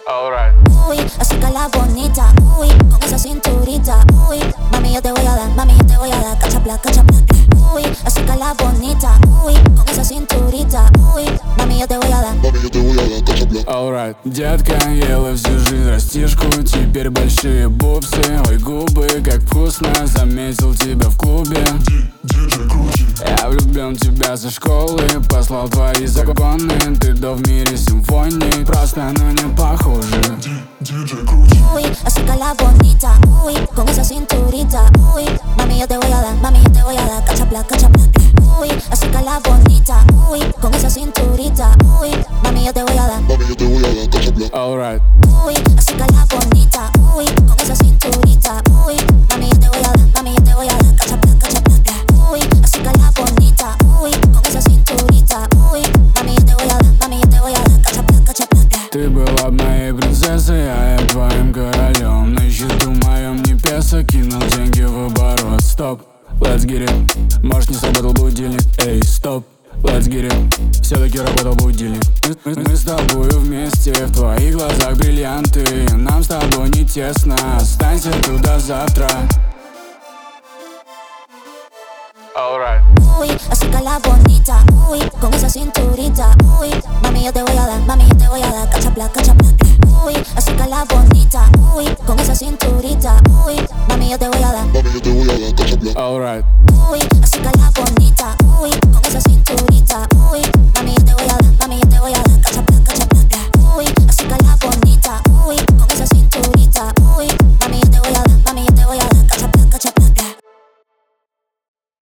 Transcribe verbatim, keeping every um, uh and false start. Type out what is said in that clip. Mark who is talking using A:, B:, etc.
A: Alright.
B: Uy, así que la bonita, uy, con esa cinturita, uy, mami yo te voy a dar, mami yo te voy a dar, cachapla, cachapla. Uy, así que la bonita, uy, con esa cinturita, uy, mami yo te voy a dar,
C: mами, я te voy a dar, cachapla.
D: Alright, детка, ела всю жизнь растишку, теперь большие бобсы, ой, губы, как вкусно, заметил тебя в клубе. Я влюблен в тебя со школы, послал твои законы, ты до в мире симфоний, просто, но не похоже.
B: uy, así que la bonita, uy, con esa cinturita, uy, mami yo te voy a dar, mami yo te voy a dar, cachapla, cachapla. Uy, así que la bonita, uy, con esa cinturita, uy, mami yo te voy a dar,
C: mami, yo te voy a dar, cachapla.
D: Alright.
B: uy, así que la bonita, uy, con esa cinturita, uy, mami yo te voy a dar, mami yo te voy a dar, cachapla, cachapla. Uy, así que la bonita, uy, con esa cinturita, uй, mami yo te voy a dar, mami yo te voy a dar, cachapla, cachapla.
D: Ты была моей принцессой, а я твоим королем. На счету моем не песо, кинул деньги в оборот. Стоп, let's get it. Может, не сработал будильник, эй, стоп, let's get it. Все-таки работал будильник. Мы, мы, мы с тобою вместе, в твоих глазах бриллианты. Нам с тобой не тесно, останься туда завтра.
A: Alright.
B: Uy, así que la bonita, uy, con esa cinturita, uy, mami yo te voy a dar, mami yo te voy a dar, cachapla, cachapla. Uy, así que la bonita, uy, con esa cinturita, uy, mami yo te voy a dar,
C: mami, yo te voy a dar, cachapla.
D: Alright.
B: uy, así